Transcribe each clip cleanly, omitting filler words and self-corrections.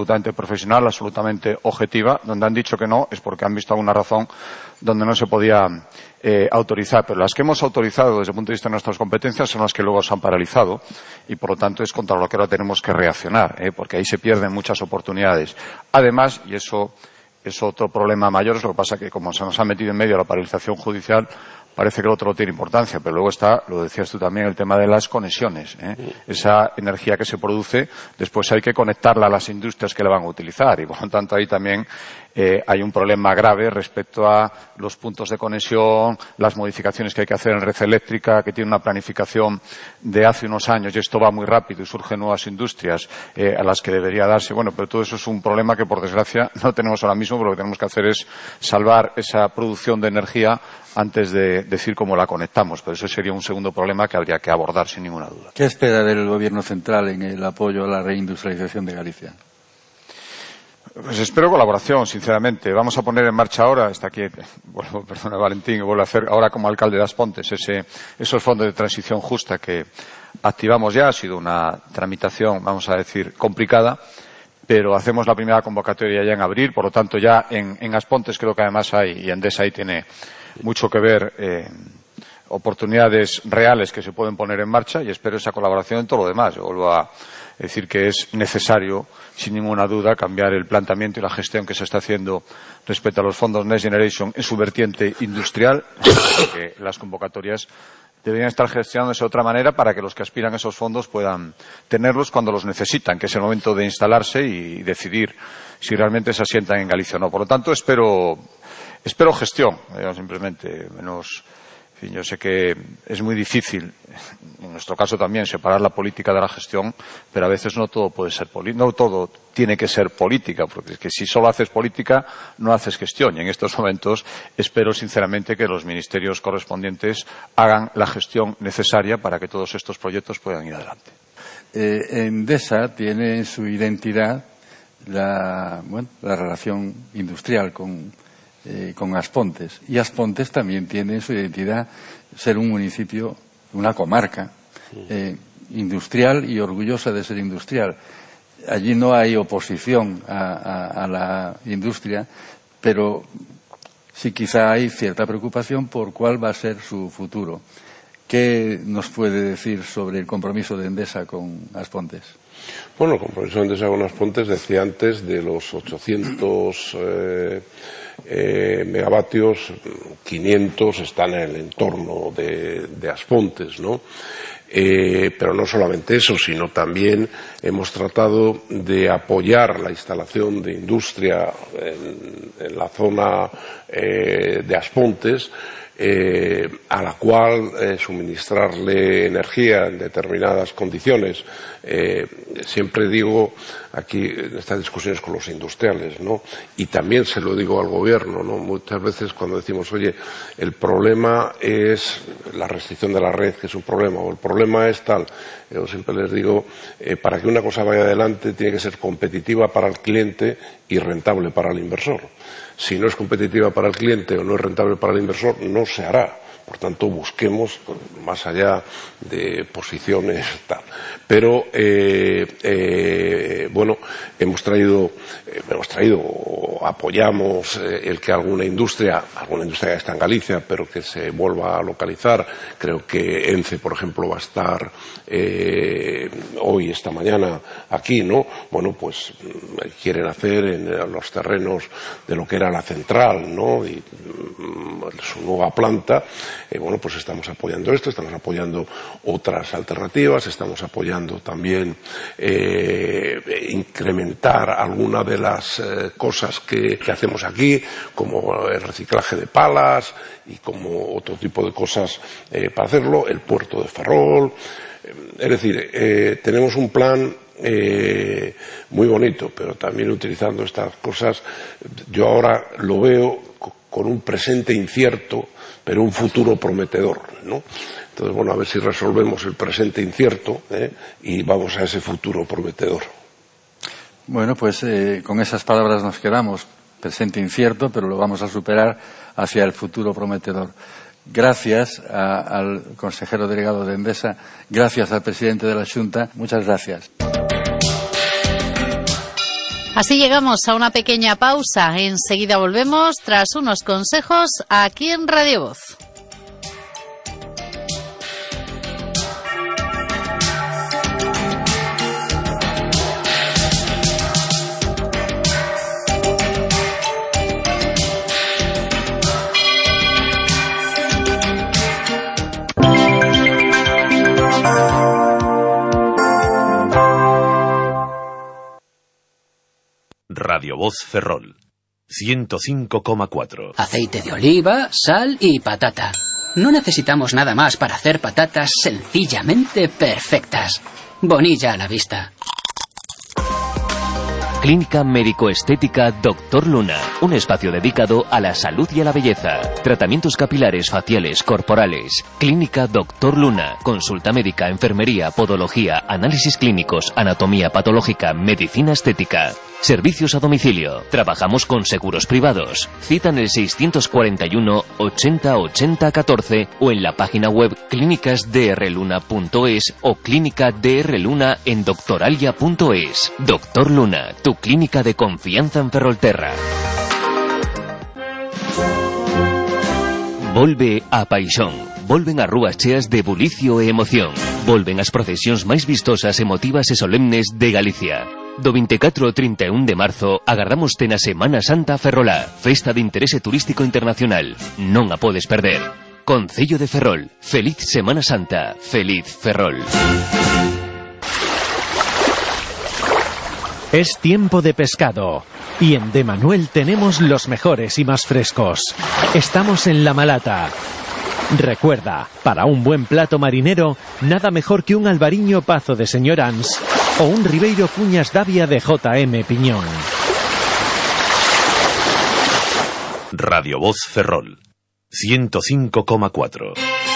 absolutamente profesional, absolutamente objetiva. Donde han dicho que no es porque han visto alguna razón donde no se podía autorizar. Pero las que hemos autorizado desde el punto de vista de nuestras competencias son las que luego se han paralizado y, por lo tanto, es contra lo que ahora tenemos que reaccionar, porque ahí se pierden muchas oportunidades. Además, y eso es otro problema mayor, es lo que pasa que como se nos ha metido en medio la paralización judicial, parece que el otro no tiene importancia, pero luego está, lo decías tú también, el tema de las conexiones. Esa energía que se produce, después hay que conectarla a las industrias que la van a utilizar y, por lo tanto, ahí también hay un problema grave respecto a los puntos de conexión, las modificaciones que hay que hacer en red eléctrica, que tiene una planificación de hace unos años y esto va muy rápido y surgen nuevas industrias a las que debería darse. Bueno, pero todo eso es un problema que, por desgracia, no tenemos ahora mismo, pero lo que tenemos que hacer es salvar esa producción de energía antes de decir cómo la conectamos. Pero eso sería un segundo problema que habría que abordar sin ninguna duda. ¿Qué espera del Gobierno central en el apoyo a la reindustrialización de Galicia? Pues espero colaboración, sinceramente. Vamos a poner en marcha ahora, está aquí, perdona Valentín, que vuelvo a hacer ahora como alcalde de As Pontes, esos fondos de transición justa que activamos ya. Ha sido una tramitación, vamos a decir, complicada, pero hacemos la primera convocatoria ya en abril, por lo tanto ya en As Pontes creo que además hay, y Endesa ahí tiene mucho que ver, oportunidades reales que se pueden poner en marcha y espero esa colaboración en todo lo demás. Yo vuelvo a decir que es necesario, sin ninguna duda, cambiar el planteamiento y la gestión que se está haciendo respecto a los fondos Next Generation en su vertiente industrial, que las convocatorias deberían estar gestionándose de otra manera para que los que aspiran a esos fondos puedan tenerlos cuando los necesitan, que es el momento de instalarse y decidir si realmente se asientan en Galicia o no. Por lo tanto, espero gestión, simplemente menos. En fin, yo sé que es muy difícil, en nuestro caso también, separar la política de la gestión, pero a veces no todo puede ser no todo tiene que ser política, porque es que si solo haces política no haces gestión. Y en estos momentos espero sinceramente que los ministerios correspondientes hagan la gestión necesaria para que todos estos proyectos puedan ir adelante. Endesa tiene en su identidad la relación industrial con As Pontes. Y As Pontes también tiene en su identidad ser un municipio, una comarca industrial y orgullosa de ser industrial. Allí no hay oposición a la industria, pero sí quizá hay cierta preocupación por cuál va a ser su futuro. ¿Qué nos puede decir sobre el compromiso de Endesa con As Pontes? Bueno, el compromiso de Endesa con As Pontes, decía antes, de los 800 megavatios, 500 están en el entorno de As Pontes, ¿no? Pero no solamente eso, sino también hemos tratado de apoyar la instalación de industria en la zona de As Pontes, a la cual suministrarle energía en determinadas condiciones. Siempre digo aquí en estas discusiones con los industriales, ¿no? Y también se lo digo al gobierno, ¿no? Muchas veces cuando decimos, oye, el problema es la restricción de la red, que es un problema, o el problema es tal, yo siempre les digo, para que una cosa vaya adelante tiene que ser competitiva para el cliente y rentable para el inversor. Si no es competitiva para el cliente o no es rentable para el inversor, no se hará. Por tanto, busquemos más allá de posiciones tal. Pero, bueno, hemos traído, apoyamos el que alguna industria que está en Galicia, pero que se vuelva a localizar. Creo que ENCE, por ejemplo, va a estar hoy, esta mañana, aquí, ¿no? Bueno, pues quieren hacer en los terrenos de lo que era la central, ¿no? Y su nueva planta. Bueno, pues estamos apoyando esto, estamos apoyando otras alternativas, estamos apoyando también incrementar alguna de las cosas que hacemos aquí, como el reciclaje de palas y como otro tipo de cosas para hacerlo, el puerto de Ferrol. Es decir, tenemos un plan muy bonito, pero también utilizando estas cosas, yo ahora lo veo con un presente incierto, pero un futuro prometedor, ¿no? Entonces, bueno, a ver si resolvemos el presente incierto y vamos a ese futuro prometedor. Bueno, pues con esas palabras nos quedamos. Presente incierto, pero lo vamos a superar hacia el futuro prometedor. Gracias al consejero delegado de Endesa, gracias al presidente de la Xunta, muchas gracias. Así llegamos a una pequeña pausa. Enseguida volvemos tras unos consejos aquí en Radio Voz. Radio Voz Ferrol, 105,4. Aceite de oliva, sal y patata. No necesitamos nada más para hacer patatas sencillamente perfectas. Bonilla a la vista. Clínica Médico-Estética Dr. Luna, un espacio dedicado a la salud y a la belleza. Tratamientos capilares, faciales, corporales. Clínica Dr. Luna, consulta médica, enfermería, podología, análisis clínicos, anatomía patológica, medicina estética. Servicios a domicilio. Trabajamos con seguros privados. Cita en el 641 80 80 14 o en la página web clínicasdrluna.es o clínica Drluna en doctoralia.es. Dr. Luna, tu clínica de confianza en Ferrolterra. Volve a paixón. Volven as rúas cheas de bulicio e emoción. Volven as procesións máis vistosas, emotivas e solemnes de Galicia. Do 24 ao 31 de marzo agardamos na Semana Santa Ferrolá, festa de interese turístico internacional. Non a podes perder. Concello de Ferrol, feliz Semana Santa, feliz Ferrol. Es tiempo de pescado y en De Manuel tenemos los mejores y más frescos. Estamos en La Malata. Recuerda, para un buen plato marinero, nada mejor que un albariño pazo de Señor Ans o un Ribeiro Cuñas Davia de J.M. Piñón. Radio Voz Ferrol, 105,4.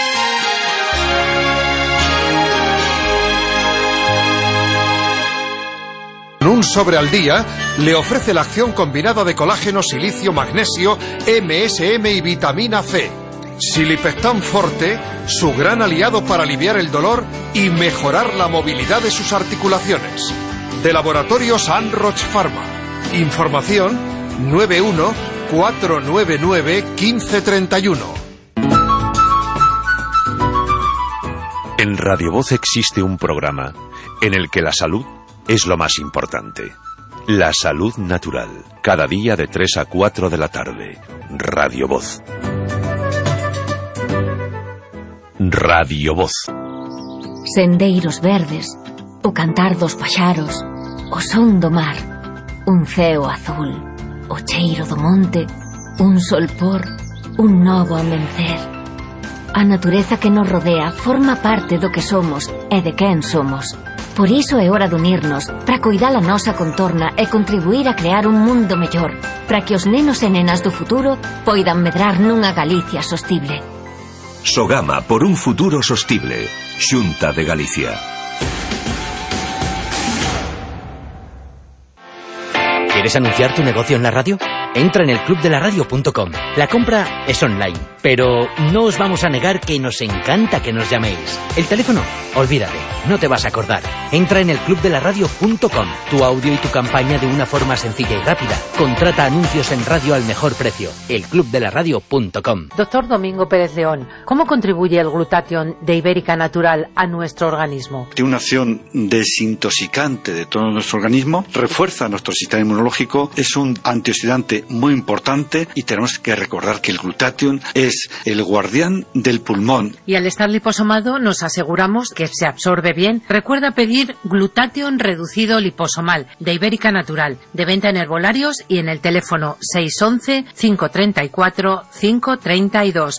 Un sobre al día le ofrece la acción combinada de colágeno, silicio, magnesio, MSM y vitamina C. Silipectan Forte, su gran aliado para aliviar el dolor y mejorar la movilidad de sus articulaciones. De Laboratorios Anroch Pharma. Información 91 499 1531. En Radio Voz existe un programa en el que la salud es lo más importante. La salud natural. Cada día de 3 a 4 de la tarde. Radio Voz. Radio Voz. Sendeiros verdes, o cantar dos paxaros, o son do mar, un ceo azul, o cheiro do monte, un solpor, un novo amencer. A natureza que nos rodea forma parte do que somos e de quen somos. Por iso é hora de unirnos para coidar a nosa contorna e contribuir a crear un mundo mellor, para que os nenos e nenas do futuro poidan medrar nunha Galicia sostible. Sogama por un futuro sostible. Xunta de Galicia. ¿Quieres anunciar tu negocio en la radio? Entra en elclubdelaradio.com. La compra es online, pero no os vamos a negar que nos encanta que nos llaméis. El teléfono, olvídate, no te vas a acordar. Entra en elclubdelaradio.com. Tu audio y tu campaña de una forma sencilla y rápida. Contrata anuncios en radio al mejor precio. elclubdelaradio.com. Doctor Domingo Pérez León, ¿cómo contribuye el glutatión de Ibérica Natural a nuestro organismo? Tiene una acción desintoxicante de todo nuestro organismo, refuerza nuestro sistema inmunológico, es un antioxidante muy importante y tenemos que recordar que el glutatión es el guardián del pulmón. Y al estar liposomado nos aseguramos que se absorbe bien. Recuerda pedir glutatión reducido liposomal de Ibérica Natural, de venta en herbolarios y en el teléfono 611-534-532,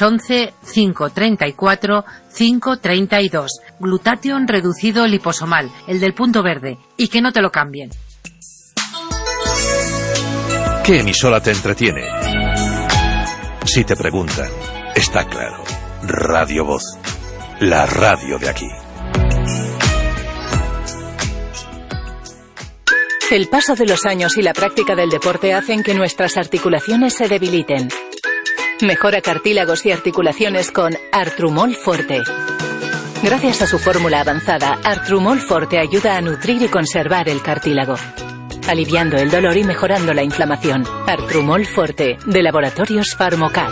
611-534-532. Glutatión reducido liposomal, el del punto verde, y que no te lo cambien. ¿Qué emisora te entretiene? Si te preguntan, está claro. Radio Voz, la radio de aquí. El paso de los años y la práctica del deporte hacen que nuestras articulaciones se debiliten. Mejora cartílagos y articulaciones con Artrumol Forte. Gracias a su fórmula avanzada, Artrumol Forte ayuda a nutrir y conservar el cartílago. aliviando el dolor y mejorando la inflamación. Artrumol Forte, de Laboratorios Pharmocat.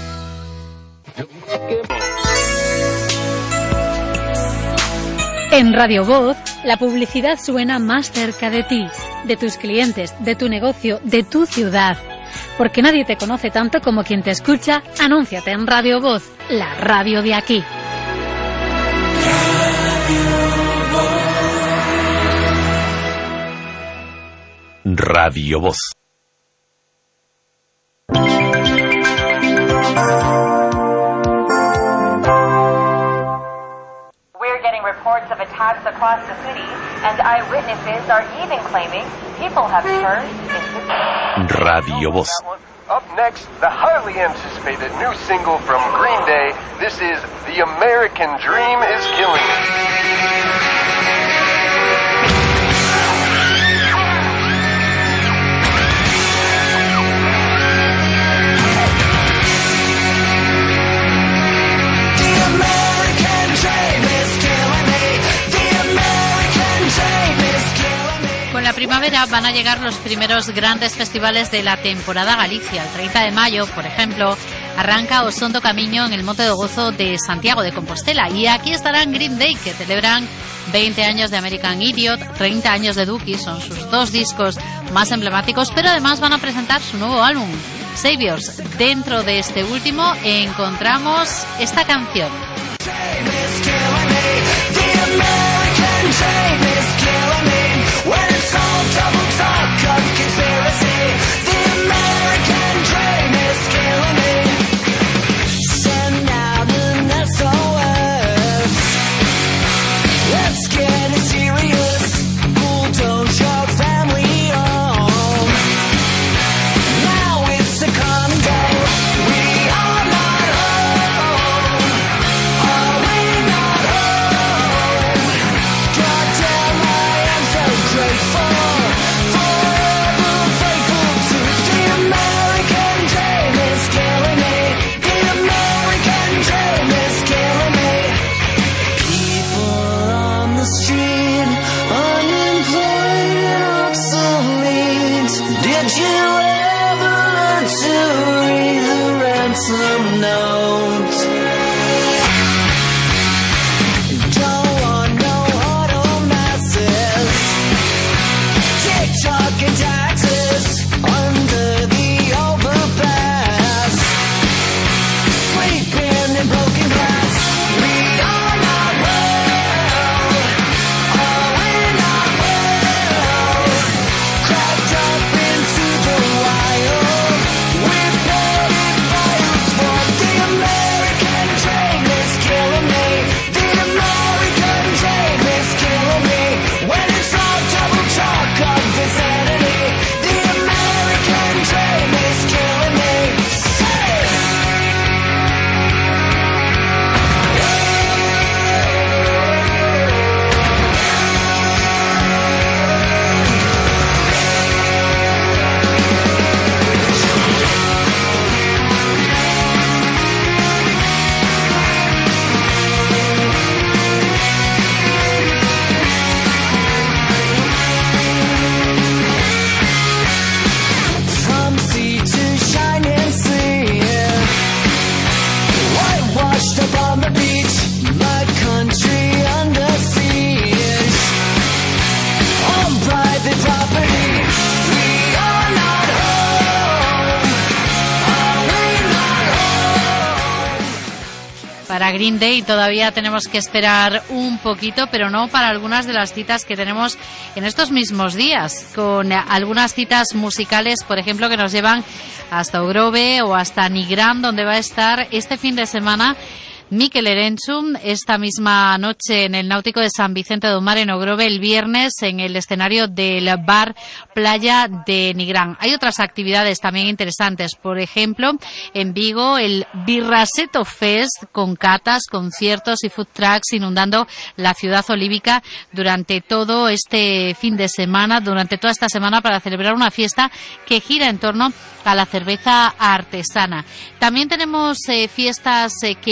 En Radio Voz, la publicidad suena más cerca de ti, de tus clientes, de tu negocio, de tu ciudad. Porque nadie te conoce tanto como quien te escucha. Anúnciate en Radio Voz, la radio de aquí. Radio Voz. We're getting reports of attacks across the city, and eyewitnesses are even claiming people have turned into... Radio Voz. Up next, the highly anticipated new single from Green Day. This is The American Dream is Killing Me. Con la primavera van a llegar los primeros grandes festivales de la temporada Galicia. El 30 de mayo, por ejemplo, arranca Osondo Camiño en el Monte do Gozo de Santiago de Compostela. Y aquí estarán Green Day, que celebran 20 años de American Idiot, 30 años de Dookie, son sus dos discos más emblemáticos, pero además van a presentar su nuevo álbum, Saviors. Dentro de este último encontramos esta canción. Para Green Day todavía tenemos que esperar un poquito, pero no para algunas de las citas que tenemos en estos mismos días, con algunas citas musicales, por ejemplo, que nos llevan hasta Ogrove o hasta Nigrán, donde va a estar este fin de semana Mikel Erentzun, esta misma noche en el Náutico de San Vicente do Mar en Ogrove, el viernes en el escenario del bar Playa de Nigrán. Hay otras actividades también interesantes, por ejemplo, en Vigo el Birraseto Fest, con catas, conciertos y food trucks inundando la ciudad olívica durante todo este fin de semana, durante toda esta semana, para celebrar una fiesta que gira en torno a la cerveza artesana. También tenemos fiestas que nos van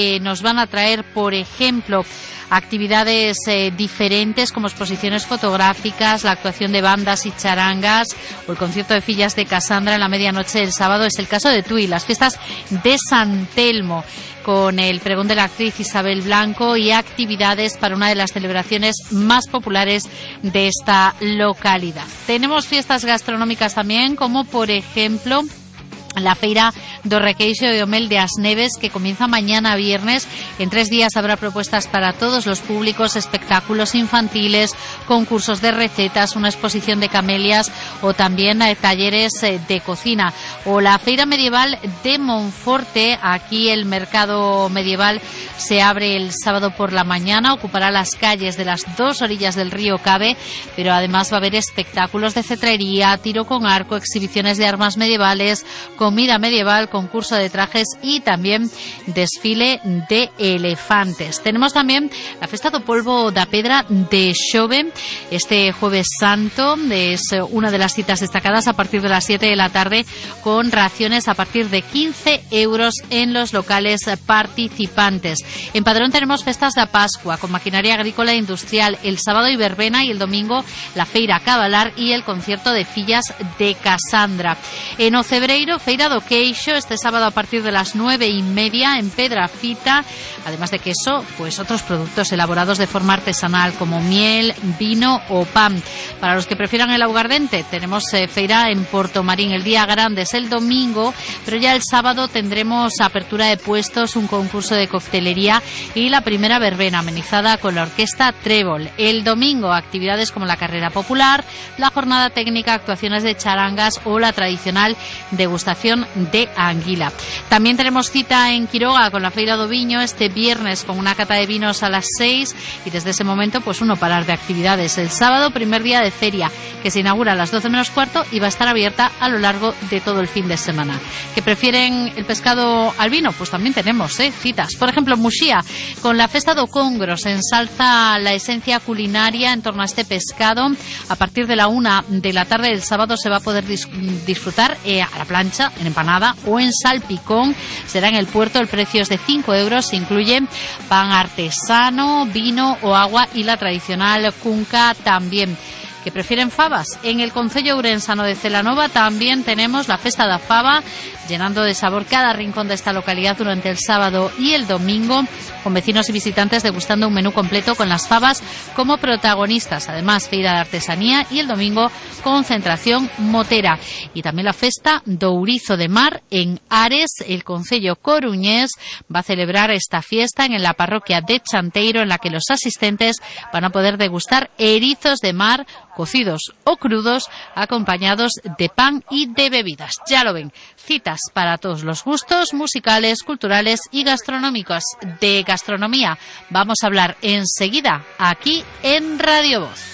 van a traer, por ejemplo, actividades diferentes como exposiciones fotográficas, la actuación de bandas y charangas o el concierto de Fillas de Casandra en la medianoche del sábado. Es el caso de Tui, las fiestas de San Telmo, con el pregón de la actriz Isabel Blanco y actividades para una de las celebraciones más populares de esta localidad. Tenemos fiestas gastronómicas también, como por ejemplo la Feira do Requeixo de Omel de Asneves, que comienza mañana viernes. En 3 días habrá propuestas para todos los públicos, espectáculos infantiles, concursos de recetas, una exposición de camelias o también talleres de cocina. O la Feira Medieval de Monforte. Aquí el mercado medieval se abre el sábado por la mañana, ocupará las calles de las 2 orillas del río Cabe, pero además va a haber espectáculos de cetrería, tiro con arco, exhibiciones de armas medievales, comida medieval, concurso de trajes y también desfile de elefantes. Tenemos también la Festa do Polvo da Pedra de Xove este Jueves Santo. Es una de las citas destacadas a partir de las 7 de la tarde, con raciones a partir de 15 euros en los locales participantes. En Padrón tenemos festas da Pascua con maquinaria agrícola e industrial, el sábado y verbena, y el domingo la Feira Cabalar y el concierto de Fillas de Casandra. En Ocebreiro, Feira do Queixo este sábado a partir de las 9:30 en Pedrafita, además de queso, pues otros productos elaborados de forma artesanal como miel, vino o pan. Para los que prefieran el augardente, tenemos feira en Portomarín. El día grande es el domingo, pero ya el sábado tendremos apertura de puestos, un concurso de coctelería y la primera verbena amenizada con la orquesta Trébol. El domingo, actividades como la carrera popular, la jornada técnica, actuaciones de charangas o la tradicional degustación de anguila. También tenemos cita en Quiroga con la Feira do Viño este viernes, con una cata de vinos a las 6, y desde ese momento pues uno parar de actividades. El sábado, primer día de feria, que se inaugura a las 12 menos cuarto y va a estar abierta a lo largo de todo el fin de semana. ¿Que prefieren el pescado al vino? Pues también tenemos citas. Por ejemplo, en Muxía, con la Festa do Congro, se ensalza la esencia culinaria en torno a este pescado. A partir de la 1 de la tarde del sábado se va a poder disfrutar a la plancha, en empanada o en salpicón. Será en el puerto, el precio es de 5 euros, se incluye pan artesano, vino o agua y la tradicional cunca también. ¿Que prefieren fabas? En el concello ourensano de Celanova también tenemos la Festa da Faba, llenando de sabor cada rincón de esta localidad durante el sábado y el domingo, con vecinos y visitantes degustando un menú completo con las fabas como protagonistas. Además, feira de artesanía y el domingo concentración motera. Y también la Festa do Ourizo de Mar en Ares. El concello coruñés va a celebrar esta fiesta en la parroquia de Chanteiro, en la que los asistentes van a poder degustar erizos de mar cocidos o crudos, acompañados de pan y de bebidas. Ya lo ven, citas para todos los gustos musicales, culturales y gastronómicos. De gastronomía vamos a hablar enseguida aquí en Radio Voz.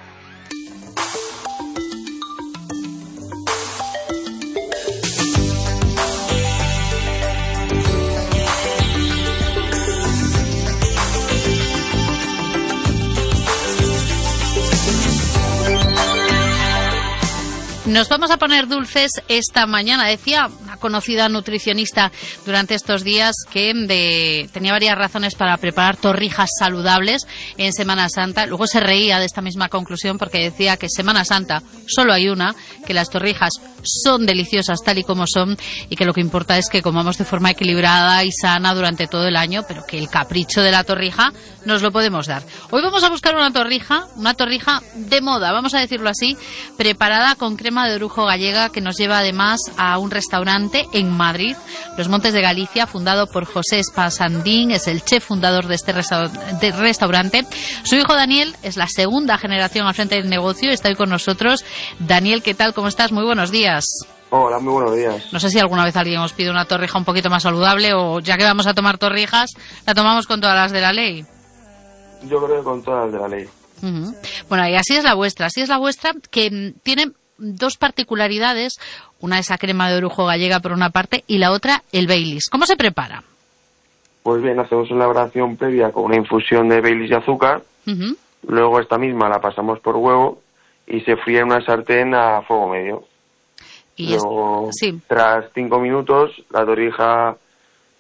Nos vamos a poner dulces esta mañana. Decía una conocida nutricionista durante estos días que tenía varias razones para preparar torrijas saludables en Semana Santa. Luego se reía de esta misma conclusión porque decía que Semana Santa solo hay una, que las torrijas son deliciosas tal y como son y que lo que importa es que comamos de forma equilibrada y sana durante todo el año, pero que el capricho de la torrija nos lo podemos dar. Hoy vamos a buscar una torrija de moda, vamos a decirlo así, preparada con crema de orujo gallega, que nos lleva además a un restaurante en Madrid, Los Montes de Galicia, fundado por José Espasandín. Es el chef fundador de este restaurante. Su hijo Daniel es la segunda generación al frente del negocio. Está hoy con nosotros. Daniel, ¿qué tal? ¿Cómo estás? Muy buenos días. Hola, muy buenos días. No sé si alguna vez alguien os pide una torrija un poquito más saludable, o ya que vamos a tomar torrijas, la tomamos con todas las de la ley. Yo creo que con todas las de la ley. Uh-huh. Bueno, y así es la vuestra, que tiene dos particularidades. Una, esa crema de orujo gallega por una parte, y la otra, el Baileys. ¿Cómo se prepara? Pues bien, hacemos una elaboración previa con una infusión de Baileys y azúcar. Uh-huh. Luego esta misma la pasamos por huevo y se fríe en una sartén a fuego medio. Y luego, tras 5 minutos, la torrija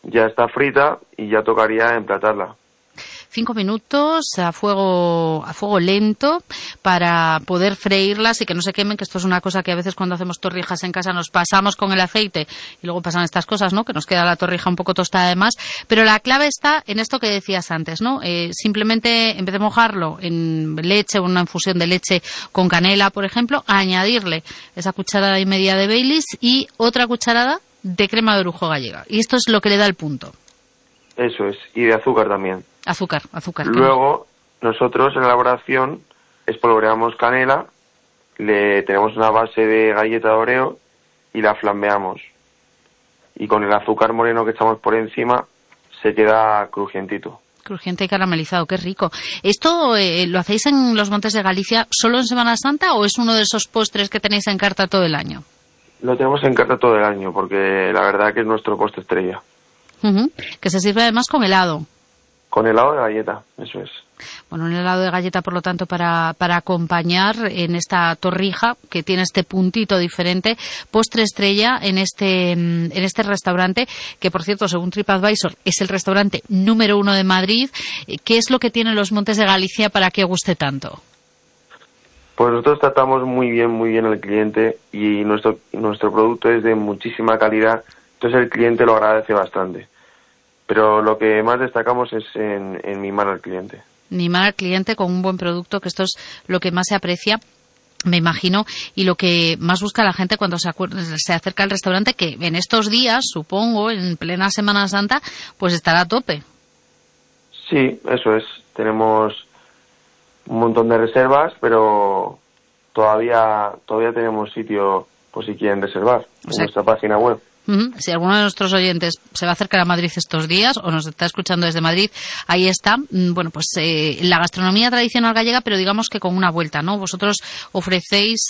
ya está frita y ya tocaría emplatarla. 5 minutos a fuego lento para poder freírlas y que no se quemen, que esto es una cosa que a veces cuando hacemos torrijas en casa nos pasamos con el aceite y luego pasan estas cosas, ¿no? Que nos queda la torrija un poco tostada además. Pero la clave está en esto que decías antes, ¿no? Simplemente en vez de mojarlo en leche o una infusión de leche con canela, por ejemplo, añadirle esa cucharada y media de Baileys y otra cucharada de crema de orujo gallega. Y esto es lo que le da el punto. Eso es, y de azúcar también. Azúcar. Luego, nosotros en la elaboración espolvoreamos canela, le tenemos una base de galleta de Oreo y la flambeamos. Y con el azúcar moreno que echamos por encima, se queda crujientito. Crujiente y caramelizado, qué rico. ¿Esto lo hacéis en los Montes de Galicia solo en Semana Santa o es uno de esos postres que tenéis en carta todo el año? Lo tenemos en carta todo el año porque la verdad que es nuestro postre estrella. Que se sirve además con helado. Con helado de galleta, eso es. Bueno, un helado de galleta, por lo tanto, para acompañar en esta torrija, que tiene este puntito diferente, postre estrella en este restaurante, que, por cierto, según TripAdvisor, es el restaurante número 1 de Madrid. ¿Qué es lo que tienen los Montes de Galicia para que guste tanto? Pues nosotros tratamos muy bien al cliente y nuestro producto es de muchísima calidad, entonces el cliente lo agradece bastante. Pero lo que más destacamos es en mimar al cliente. Mimar al cliente con un buen producto, que esto es lo que más se aprecia, me imagino, y lo que más busca la gente cuando se acerca al restaurante, que en estos días, supongo, en plena Semana Santa, pues estará a tope. Sí, eso es. Tenemos un montón de reservas, pero todavía tenemos sitio por si quieren reservar en nuestra página web. Si alguno de nuestros oyentes se va a acercar a Madrid estos días o nos está escuchando desde Madrid, ahí está. Bueno, pues la gastronomía tradicional gallega, pero digamos que con una vuelta, ¿no? Vosotros ofrecéis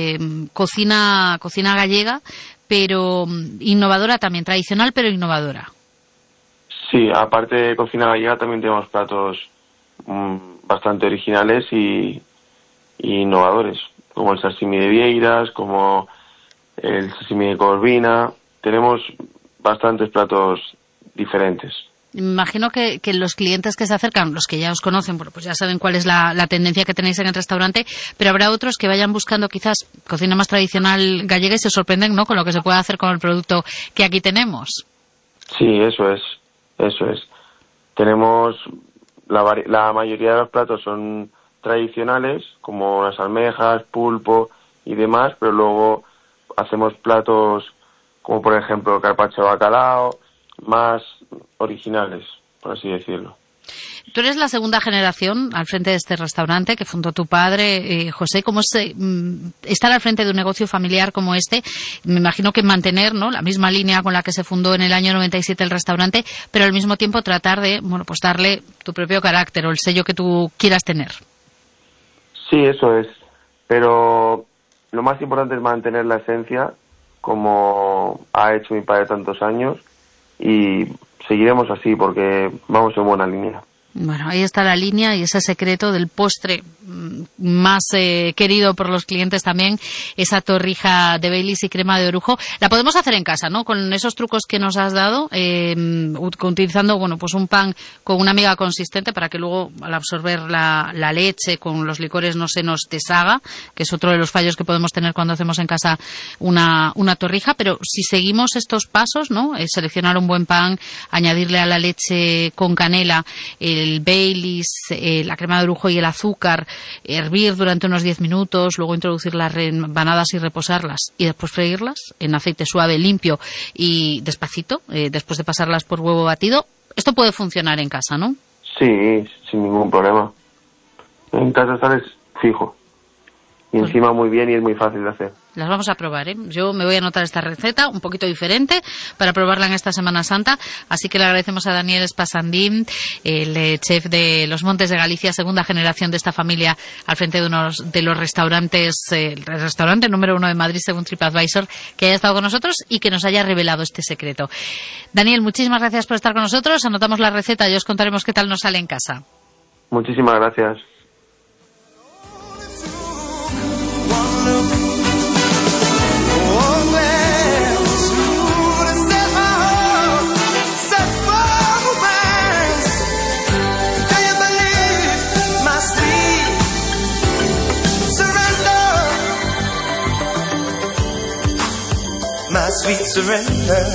cocina gallega, pero innovadora también, tradicional pero innovadora. Sí, aparte de cocina gallega también tenemos platos bastante originales y innovadores, como el sashimi de vieiras, como el sashimi de corvina. Tenemos bastantes platos diferentes. Me imagino que los clientes que se acercan, los que ya os conocen, bueno, pues ya saben cuál es la tendencia que tenéis en el restaurante, pero habrá otros que vayan buscando quizás cocina más tradicional gallega y se sorprenden, ¿no?, con lo que se puede hacer con el producto que aquí tenemos. Sí, eso es. Tenemos la mayoría de los platos son tradicionales, como las almejas, pulpo y demás, pero luego hacemos platos como por ejemplo carpaccio de bacalao, más originales, por así decirlo. Tú eres la segunda generación al frente de este restaurante que fundó tu padre, José. ¿Cómo es estar al frente de un negocio familiar como este? Me imagino que mantener, ¿no?, la misma línea con la que se fundó en el año 97 el restaurante, pero al mismo tiempo tratar de, bueno, pues darle tu propio carácter o el sello que tú quieras tener. Sí, eso es. Pero lo más importante es mantener la esencia, como ha hecho mi padre tantos años, y seguiremos así porque vamos en buena línea. Bueno, ahí está la línea y ese secreto del postre más querido por los clientes también, esa torrija de Baileys y crema de orujo. La podemos hacer en casa, ¿no?, con esos trucos que nos has dado, utilizando, bueno, pues un pan con una miga consistente para que luego al absorber la leche con los licores no se nos deshaga, que es otro de los fallos que podemos tener cuando hacemos en casa una torrija. Pero si seguimos estos pasos, ¿no?, seleccionar un buen pan, añadirle a la leche con canela el Baileys, la crema de orujo y el azúcar, hervir durante unos 10 minutos, luego introducir las rebanadas y reposarlas y después freírlas en aceite suave, limpio y despacito, después de pasarlas por huevo batido. Esto puede funcionar en casa, ¿no? Sí, sin ningún problema. En casa sales fijo. Y encima muy bien y es muy fácil de hacer. Las vamos a probar, ¿eh? Yo me voy a anotar esta receta, un poquito diferente, para probarla en esta Semana Santa. Así que le agradecemos a Daniel Espasandín, el chef de los Montes de Galicia, segunda generación de esta familia al frente de uno de los restaurantes, el restaurante número 1 de Madrid según TripAdvisor, que haya estado con nosotros y que nos haya revelado este secreto. Daniel, muchísimas gracias por estar con nosotros. Anotamos la receta y os contaremos qué tal nos sale en casa. Muchísimas gracias. Set my sweet surrender.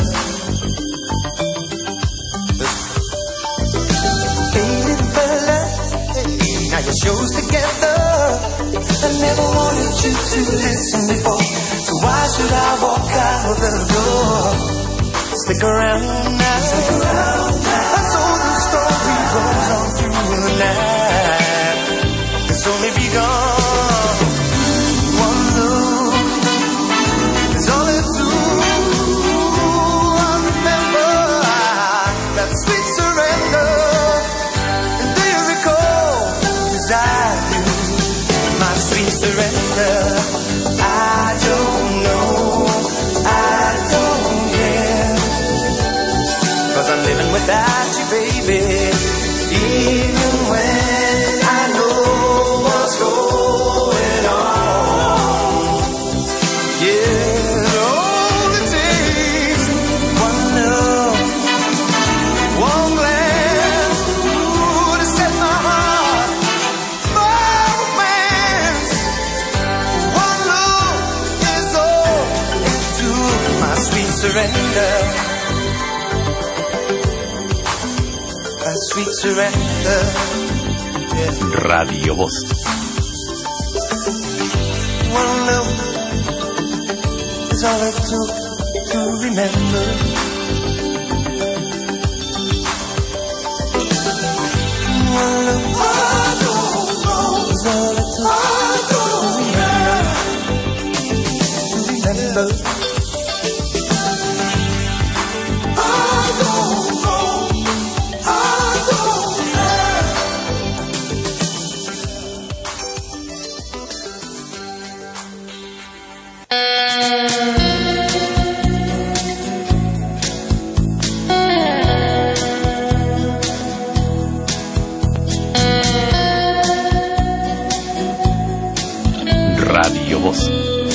Baby fella, now your show's together. I never wanted you to listen before, so why should I walk out the door? Stick around now. Stick around now. I told the story goes on through the night. It's only begun. One look is all it took. I remember that sweet surrender. And do you recall desire you, my sweet surrender? I don't know, I don't care, 'cause I'm living without you, baby. Even when I know what's going on. Yeah, all it takes one love, one glance, ooh, to set my heart for romance. One look is all it took, my sweet surrender. My sweet surrender. Yeah. Radio Voz. One look is all it took to remember. One look is all it took to remember. Radio Voz.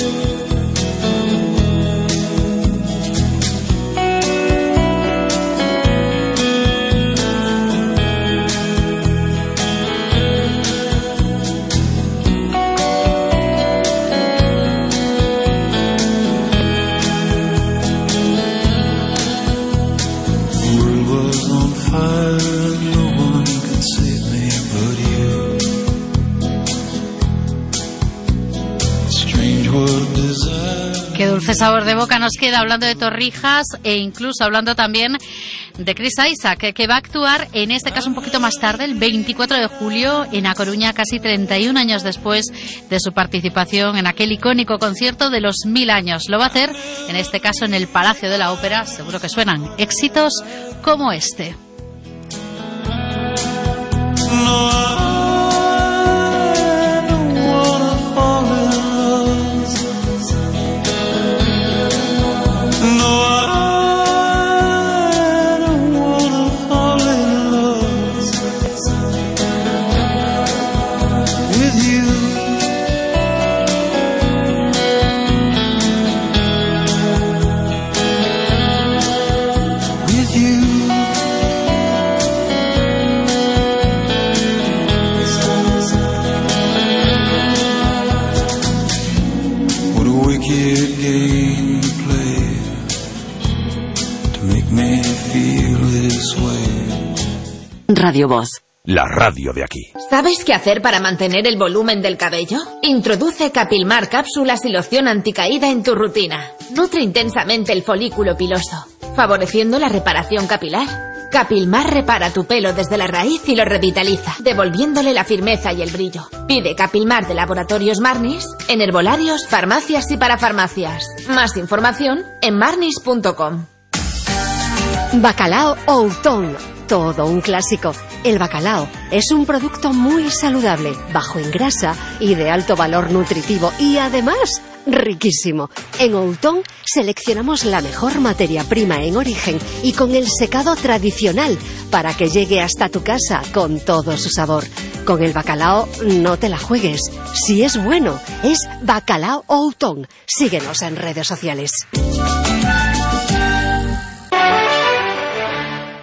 Qué dulce sabor de boca nos queda hablando de Torrijas e incluso hablando también de Chris Isaak, que va a actuar en este caso un poquito más tarde, el 24 de julio en A Coruña, casi 31 años después de su participación en aquel icónico concierto de los 1000 años. Lo va a hacer en este caso en el Palacio de la Ópera. Seguro que suenan éxitos como este. Radio Voz. La radio de aquí. ¿Sabes qué hacer para mantener el volumen del cabello? Introduce Capilmar cápsulas y loción anticaída en tu rutina. Nutre intensamente el folículo piloso, favoreciendo la reparación capilar. Capilmar repara tu pelo desde la raíz y lo revitaliza, devolviéndole la firmeza y el brillo. Pide Capilmar de Laboratorios Marnis en herbolarios, farmacias y parafarmacias. Más información en marnis.com. Bacalao Outón. Todo un clásico. El bacalao es un producto muy saludable, bajo en grasa y de alto valor nutritivo y además riquísimo. En Outón seleccionamos la mejor materia prima en origen y con el secado tradicional para que llegue hasta tu casa con todo su sabor. Con el bacalao no te la juegues. Si es bueno, es Bacalao Outón. Síguenos en redes sociales.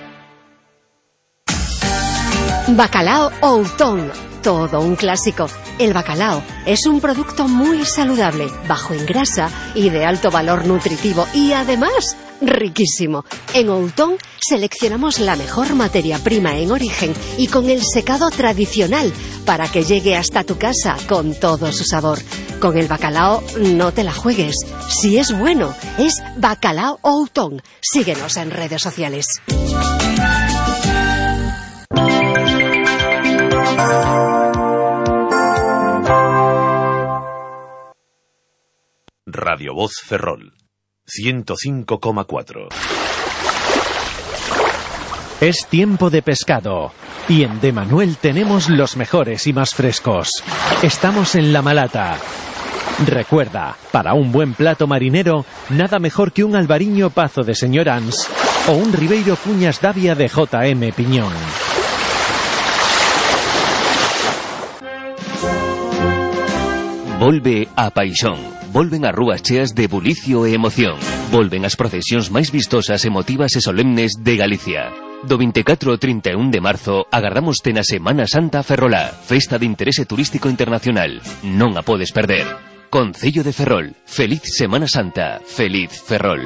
Bacalao Outón. Todo un clásico. El bacalao es un producto muy saludable, bajo en grasa y de alto valor nutritivo y además riquísimo. En Outón seleccionamos la mejor materia prima en origen y con el secado tradicional para que llegue hasta tu casa con todo su sabor. Con el bacalao no te la juegues. Si es bueno, es Bacalao Outón. Síguenos en redes sociales. Radio Voz Ferrol 105,4. Es tiempo de pescado y en De Manuel tenemos los mejores y más frescos. Estamos en La Malata. Recuerda, para un buen plato marinero, nada mejor que un albariño pazo de señor Ans o un ribeiro cuñas davia de J.M. Piñón. Volve a Paixón. Volven as rúas cheas de bulicio e emoción. Volven as procesións máis vistosas, emotivas e solemnes de Galicia. Do 24 ao 31 de marzo agardamos-te na Semana Santa Ferrolá, festa de interese turístico internacional. Non a podes perder. Concello de Ferrol. Feliz Semana Santa. Feliz Ferrol.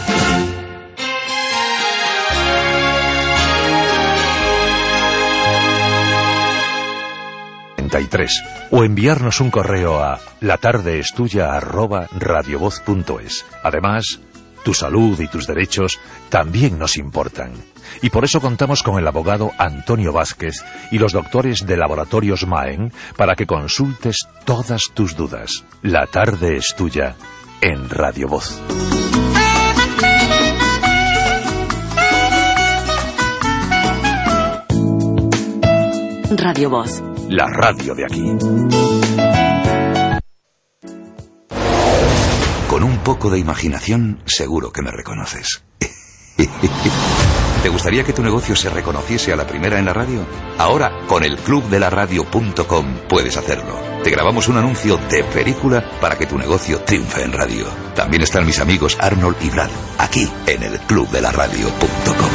O enviarnos un correo a latardeestuya@radiovoz.es. Además, tu salud y tus derechos también nos importan. Y por eso contamos con el abogado Antonio Vázquez y los doctores de Laboratorios Maen para que consultes todas tus dudas. La tarde es tuya en Radio Voz. Radio Voz. La radio de aquí. Con un poco de imaginación, seguro que me reconoces. ¿Te gustaría que tu negocio se reconociese a la primera en la radio? Ahora, con el clubdelaradio.com puedes hacerlo. Te grabamos un anuncio de película para que tu negocio triunfe en radio. También están mis amigos Arnold y Brad, aquí en el clubdelaradio.com.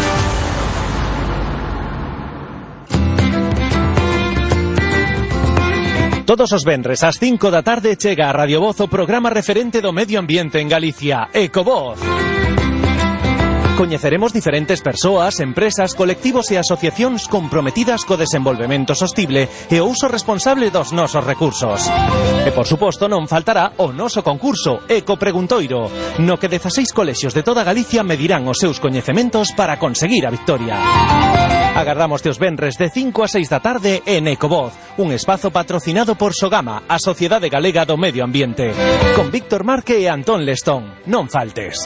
Todos os venres ás 5 da tarde chega a Radio Voz o programa referente do medio ambiente en Galicia, Ecovoz. Coñeceremos diferentes persoas, empresas, colectivos e asociacións comprometidas co desenvolvemento sostible e o uso responsable dos nosos recursos. E, por suposto, non faltará o noso concurso, Ecopreguntoiro, no que 16 colexios de toda Galicia medirán os seus coñecementos para conseguir a victoria. Agardamos teus venres de 5 a 6 da tarde en Ecovoz, un espazo patrocinado por Sogama, a Sociedade Galega do Medio Ambiente. Con Víctor Marque e Antón Lestón. Non faltes.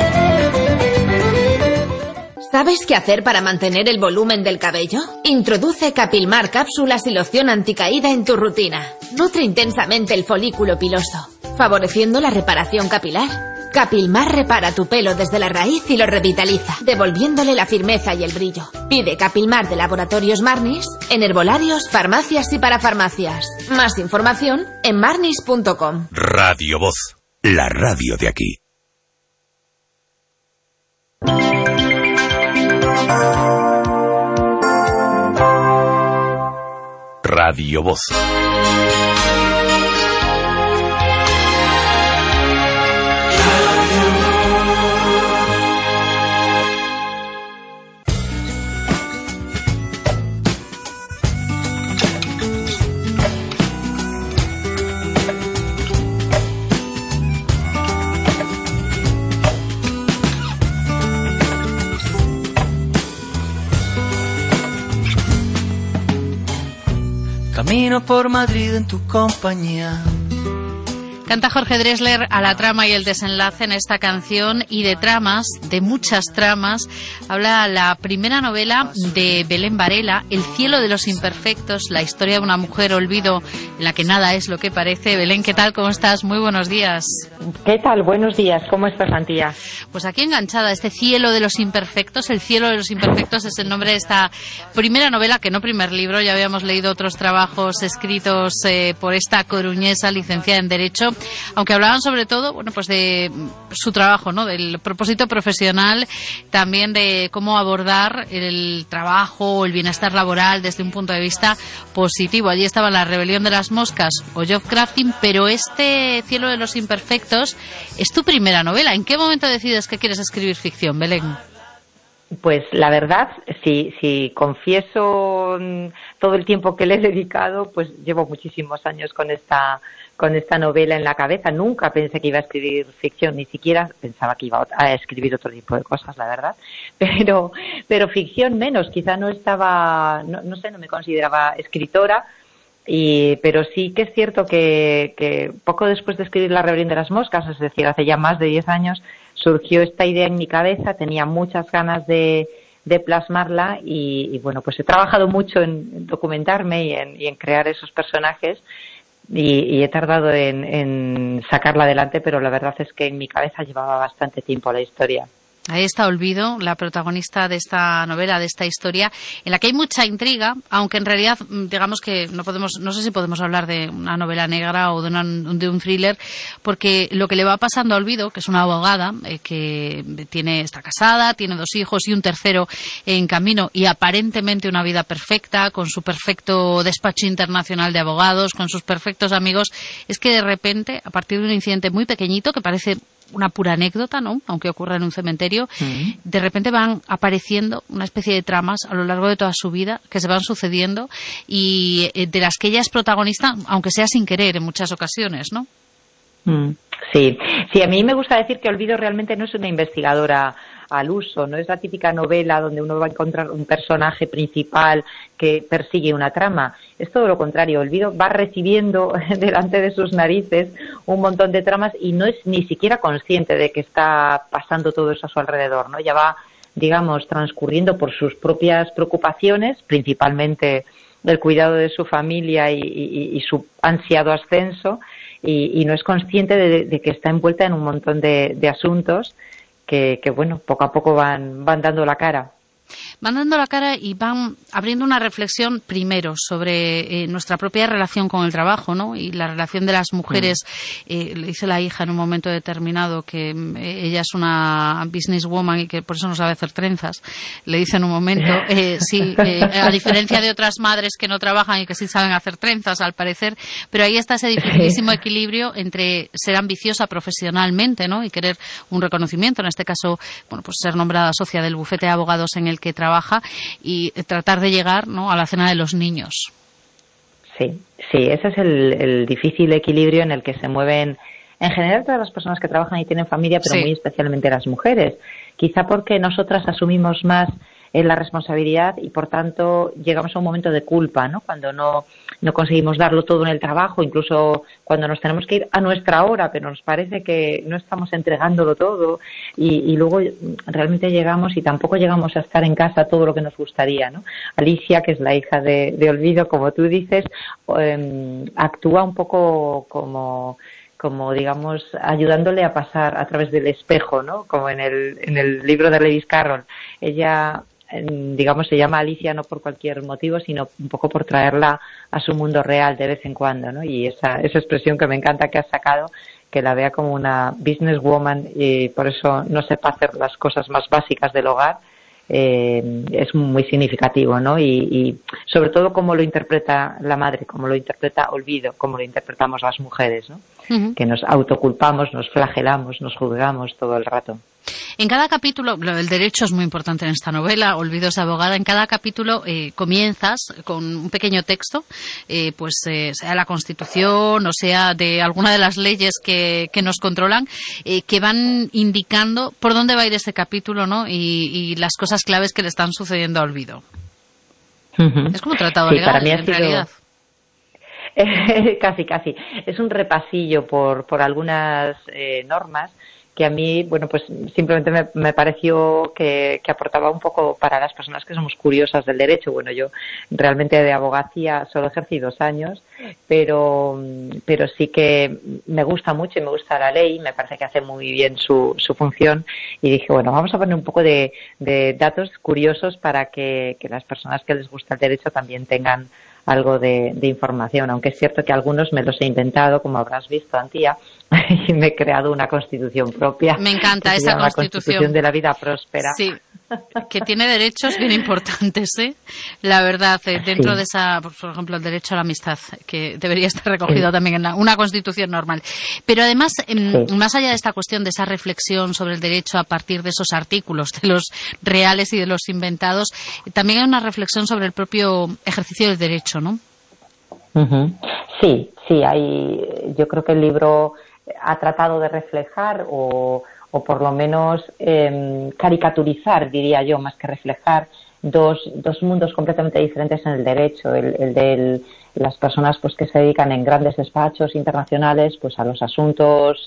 ¿Sabes qué hacer para mantener el volumen del cabello? Introduce Capilmar cápsulas y loción anticaída en tu rutina. Nutre intensamente el folículo piloso, favoreciendo la reparación capilar. Capilmar repara tu pelo desde la raíz y lo revitaliza, devolviéndole la firmeza y el brillo. Pide Capilmar de Laboratorios Marnis en herbolarios, farmacias y parafarmacias. Más información en marnis.com. Radio Voz, la radio de aquí. Radio Voz. Camino por Madrid en tu compañía. Canta Jorge Drexler a la trama y el desenlace en esta canción, y de tramas, de muchas tramas, habla la primera novela de Belén Varela, El cielo de los imperfectos, la historia de una mujer olvido en la que nada es lo que parece. Belén, ¿qué tal? ¿Cómo estás? Muy buenos días. ¿Qué tal? Buenos días. ¿Cómo estás, Antía? Pues aquí enganchada, este cielo de los imperfectos. El cielo de los imperfectos es el nombre de esta primera novela, que no primer libro, ya habíamos leído otros trabajos escritos por esta coruñesa licenciada en Derecho. aunque hablaban sobre todo, bueno, pues de su trabajo, ¿no? Del propósito profesional, también de cómo abordar el trabajo o el bienestar laboral desde un punto de vista positivo. Allí estaba La rebelión de las moscas o Job Crafting, pero este Cielo de los imperfectos es tu primera novela. ¿En qué momento decides que quieres escribir ficción, Belén? Pues la verdad, si confieso todo el tiempo que le he dedicado, pues llevo muchísimos años con esta novela en la cabeza. Nunca pensé que iba a escribir ficción, ni siquiera pensaba que iba a escribir otro tipo de cosas, la verdad. Pero ficción menos, quizá no estaba, no sé, no me consideraba escritora. Pero sí que es cierto que poco después de escribir La rebelión de las moscas, es decir, hace ya más de 10 años, surgió esta idea en mi cabeza, tenía muchas ganas de plasmarla y bueno, pues he trabajado mucho en documentarme y en crear esos personajes y he tardado en sacarla adelante, pero la verdad es que en mi cabeza llevaba bastante tiempo la historia. Ahí está Olvido, la protagonista de esta novela, de esta historia, en la que hay mucha intriga, aunque en realidad, digamos que no sé si podemos hablar de una novela negra o de un thriller, porque lo que le va pasando a Olvido, que es una abogada, que está casada, tiene 2 hijos y un tercero en camino, y aparentemente una vida perfecta, con su perfecto despacho internacional de abogados, con sus perfectos amigos, es que de repente, a partir de un incidente muy pequeñito, que parece una pura anécdota, ¿no? Aunque ocurra en un cementerio, de repente van apareciendo una especie de tramas a lo largo de toda su vida que se van sucediendo y de las que ella es protagonista, aunque sea sin querer en muchas ocasiones, ¿no? Sí, a mí me gusta decir que Olvido realmente no es una investigadora al uso, no es la típica novela donde uno va a encontrar un personaje principal que persigue una trama. Es todo lo contrario. Olvido va recibiendo delante de sus narices un montón de tramas y no es ni siquiera consciente de que está pasando todo eso a su alrededor, ¿no? Ya va, digamos, transcurriendo por sus propias preocupaciones, principalmente el cuidado de su familia y su ansiado ascenso, y no es consciente de que está envuelta en un montón de asuntos que bueno, poco a poco van dando la cara. Van dando la cara y van abriendo una reflexión primero sobre nuestra propia relación con el trabajo, ¿no? Y la relación de las mujeres. Le dice la hija en un momento determinado que ella es una businesswoman y que por eso no sabe hacer trenzas. Le dice en un momento, a diferencia de otras madres que no trabajan y que sí saben hacer trenzas, al parecer, pero ahí está ese dificilísimo equilibrio entre ser ambiciosa profesionalmente, ¿no? Y querer un reconocimiento, en este caso, bueno, pues ser nombrada socia del bufete de abogados en el que trabaja y tratar de llegar, ¿no?, a la cena de los niños. Sí, ese es el difícil equilibrio en el que se mueven en general todas las personas que trabajan y tienen familia, pero muy especialmente las mujeres. Quizá porque nosotras asumimos más la responsabilidad y por tanto llegamos a un momento de culpa, ¿no? Cuando no conseguimos darlo todo en el trabajo, incluso cuando nos tenemos que ir a nuestra hora, pero nos parece que no estamos entregándolo todo y luego realmente llegamos y tampoco llegamos a estar en casa todo lo que nos gustaría, ¿no? Alicia, que es la hija de Olvido, como tú dices, actúa un poco como digamos, ayudándole a pasar a través del espejo, ¿no? Como en el libro de Lewis Carroll. Ella, digamos, se llama Alicia no por cualquier motivo, sino un poco por traerla a su mundo real de vez en cuando, ¿no? Y esa expresión que me encanta que has sacado, que la vea como una businesswoman y por eso no sepa hacer las cosas más básicas del hogar, es muy significativo, ¿no? Y sobre todo cómo lo interpreta la madre, cómo lo interpreta Olvido, cómo lo interpretamos las mujeres, ¿no? Que nos autoculpamos, nos flagelamos, nos juzgamos todo el rato. En cada capítulo, el derecho es muy importante en esta novela, Olvido es abogada, en cada capítulo comienzas con un pequeño texto, sea la Constitución o sea de alguna de las leyes que nos controlan, que van indicando por dónde va a ir este capítulo, ¿no? Y las cosas claves que le están sucediendo a Olvido. Es como un tratado legal, para mí en realidad. Casi. Es un repasillo por algunas normas que a mí, bueno, pues simplemente me pareció que aportaba un poco para las personas que somos curiosas del derecho. Bueno, yo realmente de abogacía solo ejercí 2 años, pero sí que me gusta mucho y me gusta la ley, me parece que hace muy bien su función y dije, bueno, vamos a poner un poco de datos curiosos para que las personas que les gusta el derecho también tengan algo de información, aunque es cierto que algunos me los he inventado, como habrás visto, Antía, y me he creado una constitución propia. Me encanta esa constitución de la vida próspera. Sí, que tiene derechos bien importantes, la verdad, dentro de esa, por ejemplo, el derecho a la amistad, que debería estar recogido también en una constitución normal. Pero además, más allá de esta cuestión, de esa reflexión sobre el derecho a partir de esos artículos, de los reales y de los inventados, también hay una reflexión sobre el propio ejercicio del derecho, ¿no? Sí, yo creo que el libro ha tratado de reflejar o por lo menos caricaturizar, diría yo, más que reflejar, dos mundos completamente diferentes en el derecho, el de las personas pues que se dedican en grandes despachos internacionales pues a los asuntos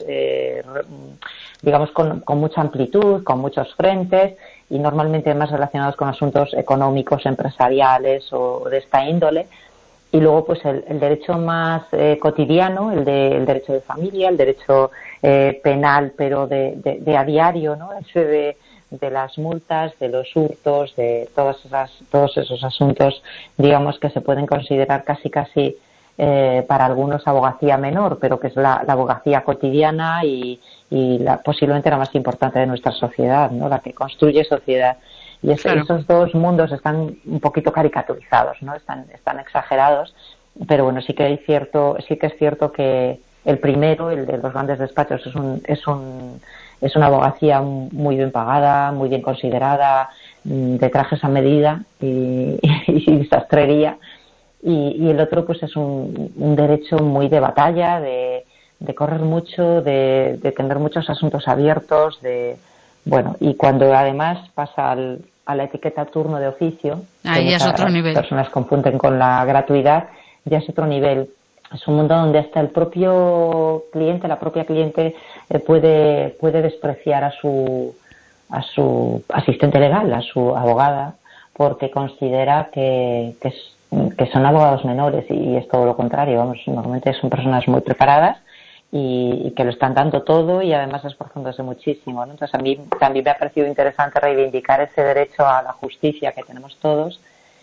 digamos con mucha amplitud, con muchos frentes y normalmente más relacionados con asuntos económicos, empresariales o de esta índole. Y luego, pues, el derecho más cotidiano, el derecho de familia, el derecho penal, pero de a diario, ¿no? Ese de las multas, de los hurtos, de todos esos asuntos, digamos, que se pueden considerar casi para algunos abogacía menor, pero que es la abogacía cotidiana y posiblemente la más importante de nuestra sociedad, ¿no? La que construye sociedad. Y esos dos mundos están un poquito caricaturizados, ¿no? Están exagerados, pero bueno, sí que es cierto que el primero, el de los grandes despachos, es una abogacía muy bien pagada, muy bien considerada, de trajes a medida y sastrería, y el otro pues es un derecho muy de batalla, de correr mucho, de tener muchos asuntos abiertos, y cuando además pasa a la etiqueta turno de oficio, ahí es otro nivel. Las personas confunden con la gratuidad, ya es otro nivel. Es un mundo donde hasta el propio cliente, la propia cliente puede despreciar a su asistente legal, a su abogada, porque considera que son abogados menores y es todo lo contrario. Vamos, normalmente son personas muy preparadas y que lo están dando todo y además esforzándose muchísimo, ¿no? Entonces a mí también me ha parecido interesante reivindicar ese derecho a la justicia que tenemos todos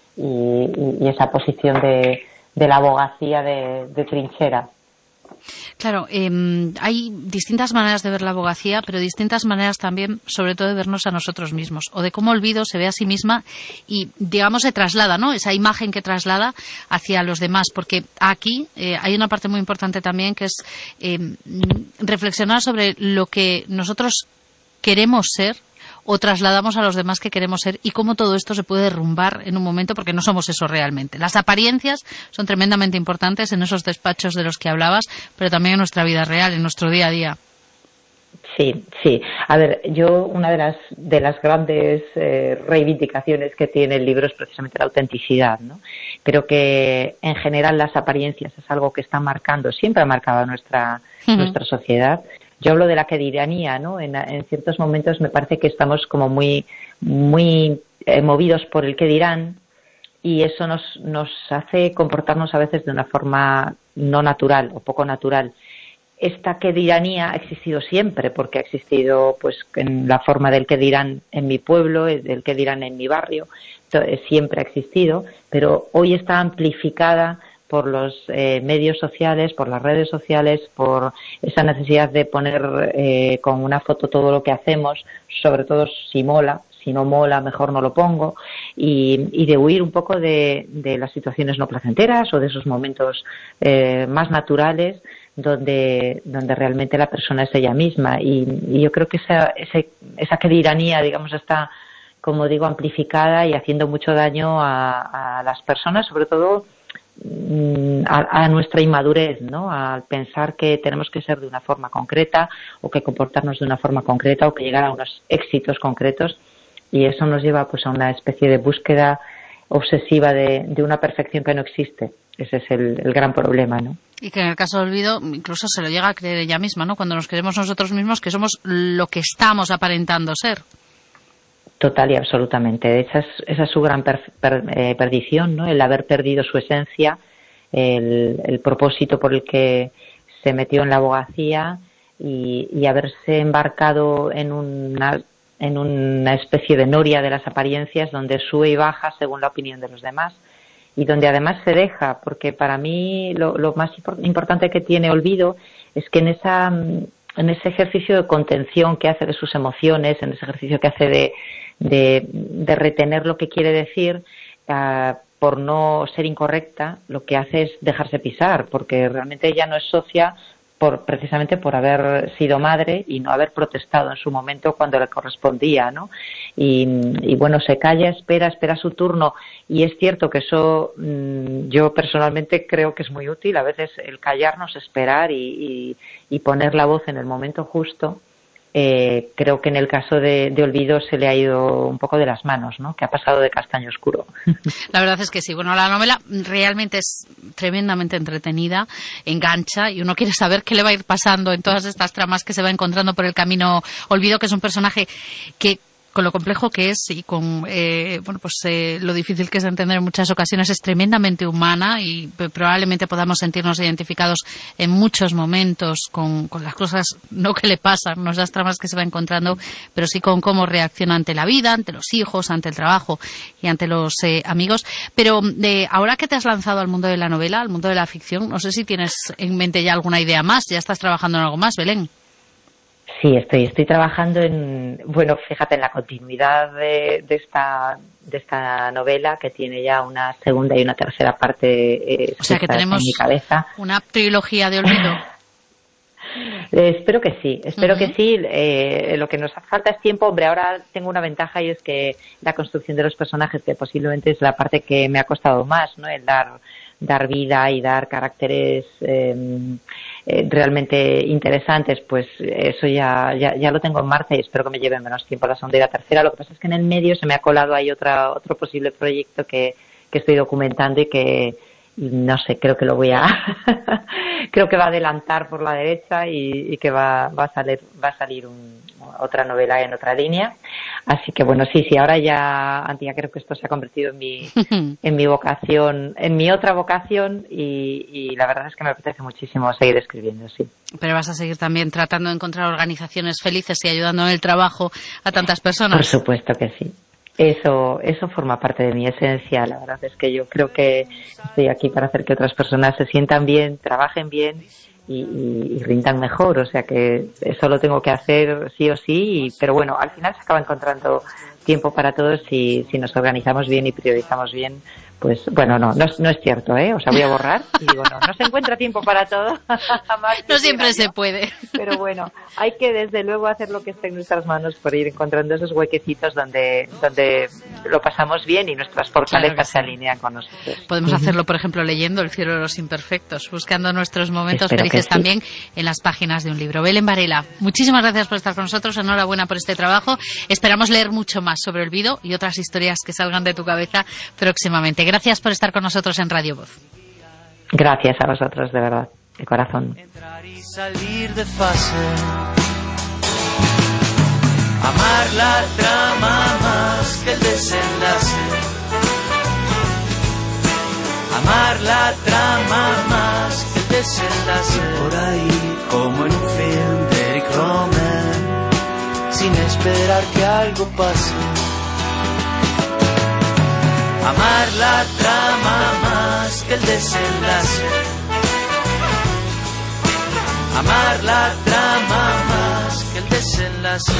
y esa posición de la abogacía de trinchera. Claro, hay distintas maneras de ver la abogacía, pero distintas maneras también, sobre todo, de vernos a nosotros mismos, o de cómo Olvido se ve a sí misma y, digamos, se traslada, ¿no? Esa imagen que traslada hacia los demás, porque aquí hay una parte muy importante también que es reflexionar sobre lo que nosotros queremos ser o trasladamos a los demás que queremos ser y cómo todo esto se puede derrumbar en un momento porque no somos eso realmente. Las apariencias son tremendamente importantes en esos despachos de los que hablabas, pero también en nuestra vida real, en nuestro día a día. Sí. A ver, yo una de las grandes reivindicaciones que tiene el libro es precisamente la autenticidad, ¿no? Creo que en general las apariencias es algo que siempre ha marcado nuestra sociedad. Yo hablo de la quediranía, ¿no? En ciertos momentos me parece que estamos como muy movidos por el qué dirán y eso nos hace comportarnos a veces de una forma no natural o poco natural. Esta quediranía ha existido siempre porque ha existido pues en la forma del qué dirán en mi pueblo, del qué dirán en mi barrio, siempre ha existido, pero hoy está amplificada por los medios sociales, por las redes sociales, por esa necesidad de poner con una foto todo lo que hacemos, sobre todo si mola, si no mola mejor no lo pongo, y de huir un poco de las situaciones no placenteras o de esos momentos más naturales donde realmente la persona es ella misma. Y yo creo que esa quediranía, digamos, está, como digo, amplificada y haciendo mucho daño a las personas, sobre todo a nuestra inmadurez, ¿no? Al pensar que tenemos que ser de una forma concreta o que comportarnos de una forma concreta o que llegar a unos éxitos concretos y eso nos lleva pues a una especie de búsqueda obsesiva de una perfección que no existe. Ese es el gran problema, ¿no? Y que en el caso de Olvido incluso se lo llega a creer ella misma, ¿no? Cuando nos creemos nosotros mismos que somos lo que estamos aparentando ser. Total y absolutamente. Esa es su gran perdición, ¿no? El haber perdido su esencia, el propósito por el que se metió en la abogacía y haberse embarcado en una especie de noria de las apariencias donde sube y baja según la opinión de los demás donde además se deja, porque para mí lo más importante que tiene Olvido es que en ese ejercicio de contención que hace de sus emociones, en ese ejercicio que hace de retener lo que quiere decir, por no ser incorrecta, lo que hace es dejarse pisar, porque realmente ella no es socia precisamente por haber sido madre y no haber protestado en su momento cuando le correspondía, ¿no? Y bueno, se calla, espera su turno, y es cierto que eso yo personalmente creo que es muy útil, a veces el callarnos, esperar y poner la voz en el momento justo. Creo que en el caso de Olvido se le ha ido un poco de las manos, ¿no? Que ha pasado de castaño oscuro. La verdad es que sí. Bueno, la novela realmente es tremendamente entretenida, engancha, y uno quiere saber qué le va a ir pasando en todas estas tramas que se va encontrando por el camino Olvido, que es un personaje que, con lo complejo que es y con lo difícil que es de entender en muchas ocasiones, es tremendamente humana, y probablemente podamos sentirnos identificados en muchos momentos con las cosas, no que le pasan, no esas tramas que se va encontrando, pero sí con cómo reacciona ante la vida, ante los hijos, ante el trabajo y ante los amigos. Pero ahora que te has lanzado al mundo de la novela, al mundo de la ficción, no sé si tienes en mente ya alguna idea más, ya estás trabajando en algo más, Belén. Sí, estoy trabajando en la continuidad de esta novela, que tiene ya una segunda y una tercera parte. O sea que tenemos en mi cabeza una trilogía de Olvido. Espero que sí. Lo que nos hace falta es tiempo. Hombre, ahora tengo una ventaja, y es que la construcción de los personajes, que posiblemente es la parte que me ha costado más, ¿no? El dar vida y dar caracteres realmente interesantes, pues eso ya lo tengo en marcha, y espero que me lleve menos tiempo la segunda y la tercera. Lo que pasa es que en el medio se me ha colado ahí otro posible proyecto que estoy documentando, y que no sé, creo que creo que va a adelantar por la derecha, y que va a salir otra novela en otra línea. Así que bueno, sí, ahora ya creo que esto se ha convertido en mi vocación, en mi otra vocación, y la verdad es que me apetece muchísimo seguir escribiendo, sí. Pero vas a seguir también tratando de encontrar organizaciones felices y ayudando en el trabajo a tantas personas. Por supuesto que sí. Eso forma parte de mi esencia. La verdad es que yo creo que estoy aquí para hacer que otras personas se sientan bien, trabajen bien y rindan mejor. O sea que eso lo tengo que hacer sí o sí, pero bueno, al final se acaba encontrando tiempo para todos si nos organizamos bien y priorizamos bien. Pues bueno, no es cierto, ¿eh? O sea, voy a borrar y digo, no se encuentra tiempo para todo. No siempre se puede. Pero bueno, hay que desde luego hacer lo que esté en nuestras manos por ir encontrando esos huequecitos donde lo pasamos bien y nuestras fortalezas se alinean con nosotros. Podemos hacerlo, por ejemplo, leyendo El cielo de los imperfectos, buscando nuestros momentos felices también en las páginas de un libro. Belén Varela, muchísimas gracias por estar con nosotros, enhorabuena por este trabajo. Esperamos leer mucho más sobre Olvido y otras historias que salgan de tu cabeza próximamente. Gracias por estar con nosotros en Radio Voz. Gracias a vosotros, de verdad, de corazón. Entrar y salir de fase. Amar la trama más que el desenlace. Amar la trama más que el desenlace. Por ahí, como en un film de Eric Romer, sin esperar que algo pase. Amar la trama más que el desenlace. Amar la trama más que el desenlace.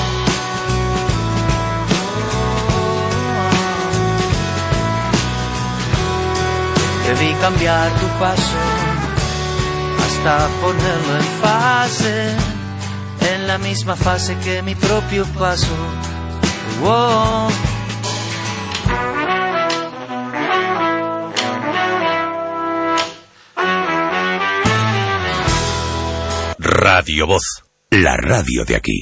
Debí cambiar tu paso hasta ponerlo en fase, en la misma fase que mi propio paso. Wow. Radio Voz, la radio de aquí.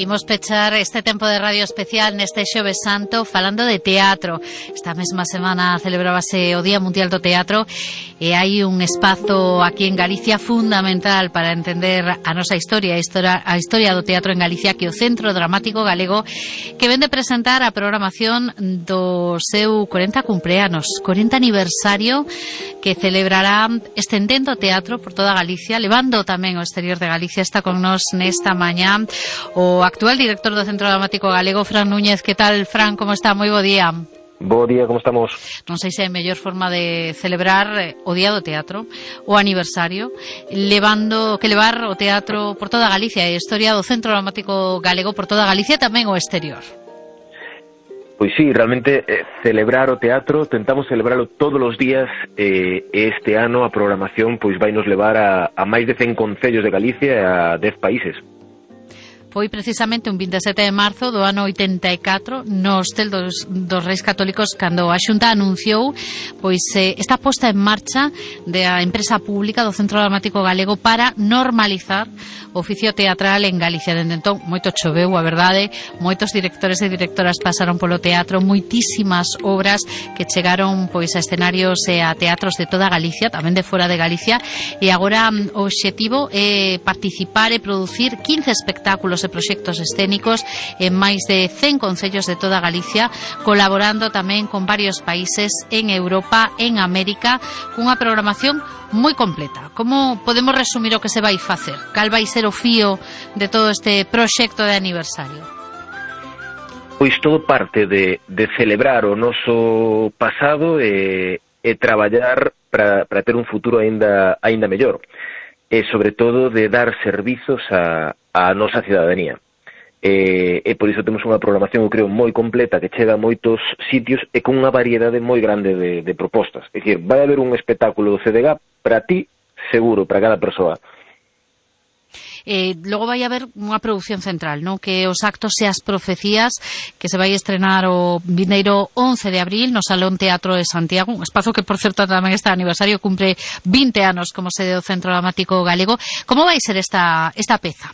Imos pechar este tempo de radio especial neste Xoves Santo falando de teatro. Esta mesma semana celebrábase o Día Mundial do Teatro e hai un espazo aquí en Galicia fundamental para entender a nosa historia, a historia do teatro en Galicia, que é o Centro Dramático Galego, que vende presentar a programación do seu 40 cumpleanos, 40 aniversario, que celebrará estendendo o teatro por toda Galicia, levando tamén ao exterior de Galicia. Está con nos nesta mañá o actual director do Centro Dramático Galego, Fran Núñez. Que tal, Fran? Como está? Moi bo día. Bo día, como estamos? Non sei se é a mellor forma de celebrar o Día do Teatro, o aniversario, levar o teatro por toda Galicia e a historia do Centro Dramático Galego por toda Galicia e tamén o exterior. Pois sí, realmente celebrar o teatro, tentamos celebralo todos os días, este ano a programación pois vai nos levar a máis de 100 concellos de Galicia e a 10 países. Foi precisamente un 27 de marzo do ano 84 no Hostel dos Reis Católicos cando a Xunta anunciou pois esta posta en marcha da empresa pública do Centro Dramático Galego para normalizar o oficio teatral en Galicia. Dende entón, moito choveu, a verdade, moitos directores e directoras pasaron polo teatro, moitísimas obras que chegaron pois a escenarios e a teatros de toda Galicia, tamén de fora de Galicia, e agora o obxectivo é participar e producir 15 espectáculos e proxectos escénicos en máis de 100 concellos de toda Galicia, colaborando tamén con varios países en Europa, en América, cunha programación moi completa. Como podemos resumir o que se vai facer? Cal vai ser o fío de todo este proxecto de aniversario? Pois todo parte de celebrar o noso pasado e traballar para ter un futuro aínda mellor. E sobre todo de dar servizos a nosa cidadanía. E por iso temos unha programación, eu creo, moi completa, que chega a moitos sitios e con unha variedade moi grande de propostas. É dicir, vai haber un espectáculo do CDG para ti, seguro, para cada persoa. Logo vai haber unha produción central, non? Que os actos e as profecías, que se vai estrenar o vindeiro 11 de abril no Salón Teatro de Santiago, un espazo que, por certo, tamén este aniversario cumpre 20 anos como sede do Centro Dramático Galego. Como vai ser esta peza?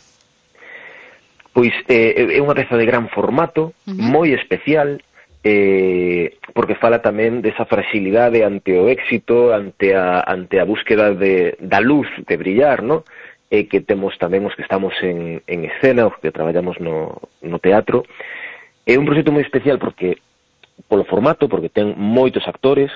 Pois é unha peza de gran formato, moi especial, porque fala tamén desa fragilidade ante o éxito, ante a búsqueda da luz, de brillar, non? Que temos tamén os que estamos en escena, os que traballamos no teatro. É un proxecto moi especial porque polo formato, porque ten moitos actores,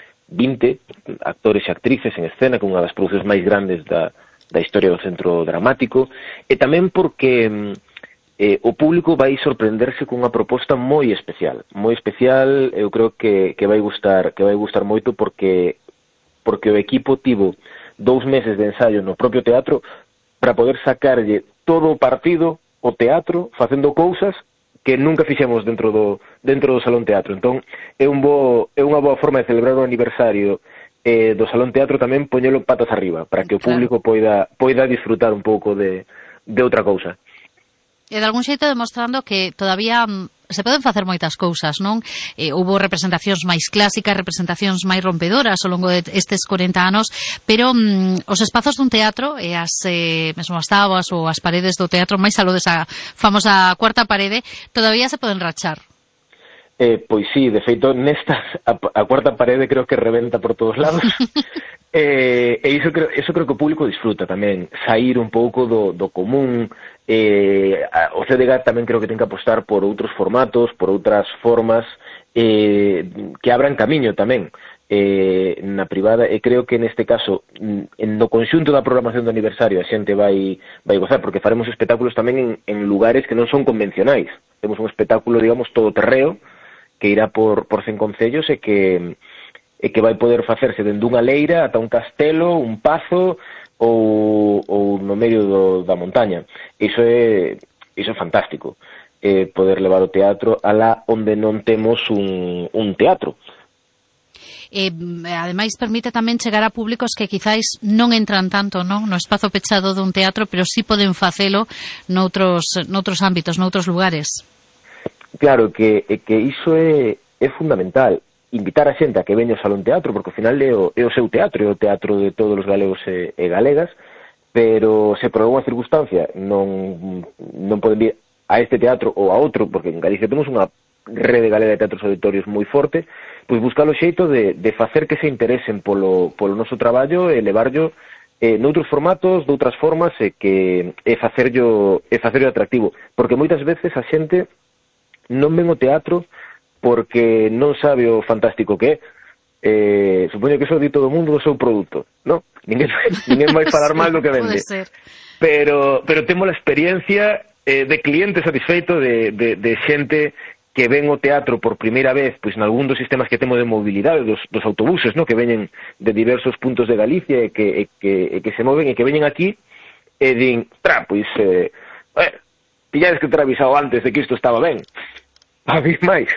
20 actores e actrices en escena, con unha das producións máis grandes da historia do Centro Dramático, e tamén porque o público vai sorprenderse cunha proposta moi especial. Moi especial, eu creo que vai gustar moito porque o equipo tivo 2 meses de ensayo no propio teatro para poder sacarlle todo o partido o teatro facendo cousas que nunca fixemos dentro do Salón Teatro. Entón, é unha boa forma de celebrar o aniversario do Salón Teatro, tamén poñelo patas arriba para que o público poida disfrutar un pouco de outra cousa. E de algún xeito demostrando que todavía se poden facer moitas cousas, non? Houbo representacións máis clásicas, representacións máis rompedoras ao longo de estes 40 anos, pero os espazos dun teatro e mesmo as táboas ou as paredes do teatro, máis aló desa famosa cuarta parede, todavía se poden rachar. Pois sí, de feito, nestas a cuarta parede creo que rebenta por todos lados. E iso creo que o público disfruta tamén, sair un pouco do común. O CDG tamén creo que ten que apostar por outros formatos, por outras formas que abran camiño tamén na privada, e creo que neste caso no conxunto da programación do aniversario a xente vai gozar, porque faremos espectáculos tamén en lugares que non son convencionais. Temos un espectáculo, digamos, todo terreo, que irá por 100 concellos e que vai poder facerse dende unha leira ata un castelo, un pazo ou no medio da montaña. Iso é fantástico, poder levar o teatro alá onde non temos un teatro. Ademais, permite tamén chegar a públicos que quizáis non entran tanto no espazo pechado dun teatro, pero sí poden facelo noutros ámbitos, noutros lugares. Claro, que iso é fundamental. Invitar a xente a que veña ao Salón Teatro, porque ao final é o seu teatro, é o teatro de todos os galegos e galegas, pero se por alguna circunstancia non poden vir este teatro ou a outro, porque en Galicia temos unha rede galega de teatros auditorios moi forte, pois buscar o xeito de facer que se interesen polo noso traballo e levarlo noutros formatos, doutras formas, e facerlo atractivo, porque moitas veces a xente non ven o teatro porque non sabe o fantástico que é. Supoño que iso di todo o mundo do seu produto, non? Ninguén vai falar mal do que vende. Pode ser. Pero temos a experiencia de cliente satisfeito, de xente que ven o teatro por primeira vez, pois nalgún dos sistemas que temos de mobilidade, dos autobuses, no, que veñen de diversos puntos de Galicia e que se moven e que veñen aquí e din, pois pillades que ter avisado antes de que isto estaba ben, a vir máis.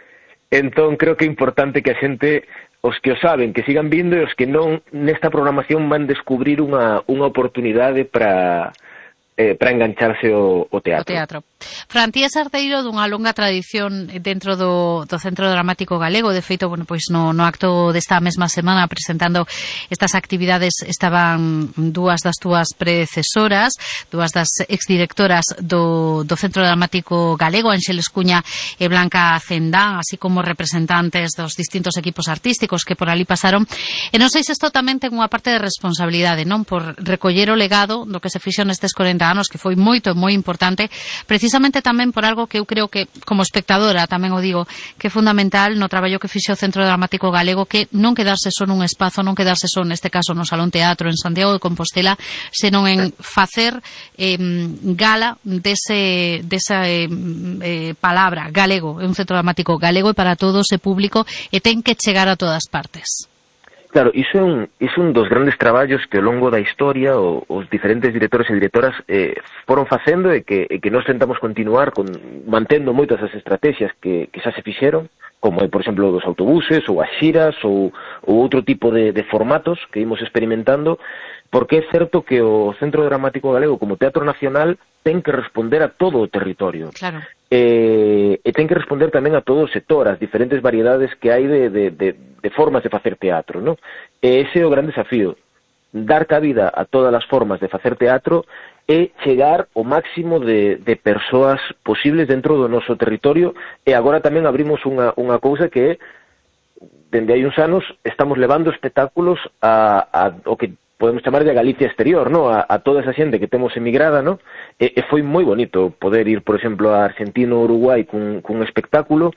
Entón creo que é importante que a xente, os que o saben, que sigan vindo, e os que non, nesta programación van descubrir unha oportunidade para engancharse o teatro. Fran, ti és arteiro dunha longa tradición dentro do Centro Dramático Galego. De feito, pois no acto desta mesma semana presentando estas actividades estaban dúas das túas predecesoras, dúas das exdirectoras do Centro Dramático Galego, Ánxeles Cuña e Blanca Cendán, así como representantes dos distintos equipos artísticos que por ali pasaron. E non sei se isto tamén ten unha parte de responsabilidade, non? Por recoller o legado do que se fixo nestes 40 anos, que foi moi importante, precisamente tamén por algo que eu creo que, como espectadora, tamén o digo, que é fundamental no traballo que fixe o Centro Dramático Galego, que non quedarse só nun espazo, non quedarse só, neste caso, no Salón Teatro en Santiago de Compostela, senón en facer gala desa palabra, galego, é un Centro Dramático galego e para todo ese público, e ten que chegar a todas partes. Claro, iso é un dos grandes traballos que ao longo da historia os diferentes directores e directoras foron facendo e que nós tentamos continuar mantendo moitas das estrategias que xa se fixeron, como por exemplo dos autobuses ou as xiras ou outro tipo de formatos que imos experimentando, porque é certo que o Centro Dramático Galego como Teatro Nacional ten que responder a todo o territorio. Claro. E ten que responder tamén a todo o sector, as diferentes variedades que hai de formas de facer teatro, non? E ese é o gran desafío, dar cabida a todas as formas de facer teatro e chegar o máximo de persoas posibles dentro do noso territorio. E agora tamén abrimos unha cousa que é, dende hai uns anos, estamos levando espectáculos ao que podemos chamar de Galicia exterior, ¿no? A toda esa xente que temos emigrada, ¿no? E foi moi bonito poder ir, por exemplo, a Argentina ou Uruguai cun espectáculo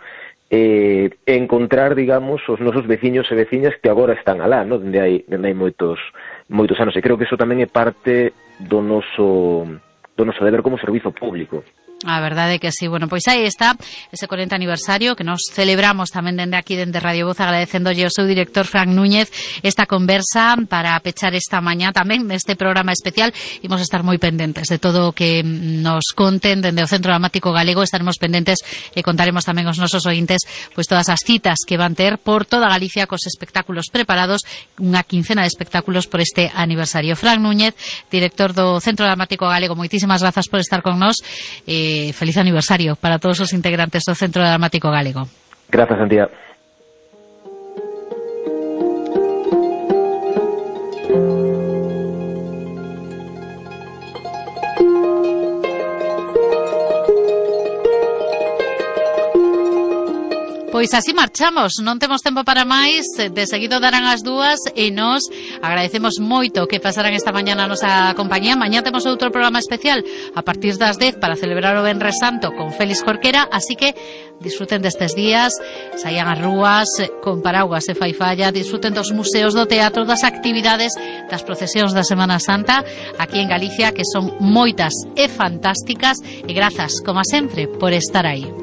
e encontrar, digamos, os nosos veciños e veciñas que agora están alá, ¿no? Donde hai moitos anos. E creo que eso tamén é parte do noso deber como servizo público. A verdade é que sí. Bueno, pois aí está ese 40 aniversario que nos celebramos tamén dende aquí, dende Radio Voz, agradecéndolle ao seu director Fran Núñez esta conversa para pechar esta mañá tamén neste programa especial. Imos estar moi pendentes de todo o que nos conten dende o Centro Dramático Galego. Estaremos pendentes e contaremos tamén aos nosos ointes pois todas as citas que van ter por toda Galicia cos espectáculos preparados, unha quincena de espectáculos por este aniversario. Fran Núñez, director do Centro Dramático Galego, moitísimas grazas por estar con nós. Feliz aniversario para todos os integrantes do Centro Dramático Galego. Grazas, Santiago. Pois así marchamos, non temos tempo para máis, de seguido darán as dúas e nos agradecemos moito que pasaran esta mañá na nosa compañía. Mañá temos outro programa especial a partir das 10 para celebrar o Venres Santo con Félix Jorquera, así que disfruten destes días, saian ás rúas con paraguas e fai falla, disfruten dos museos, do teatro, das actividades, das procesións da Semana Santa aquí en Galicia, que son moitas e fantásticas, e grazas, como sempre, por estar aí.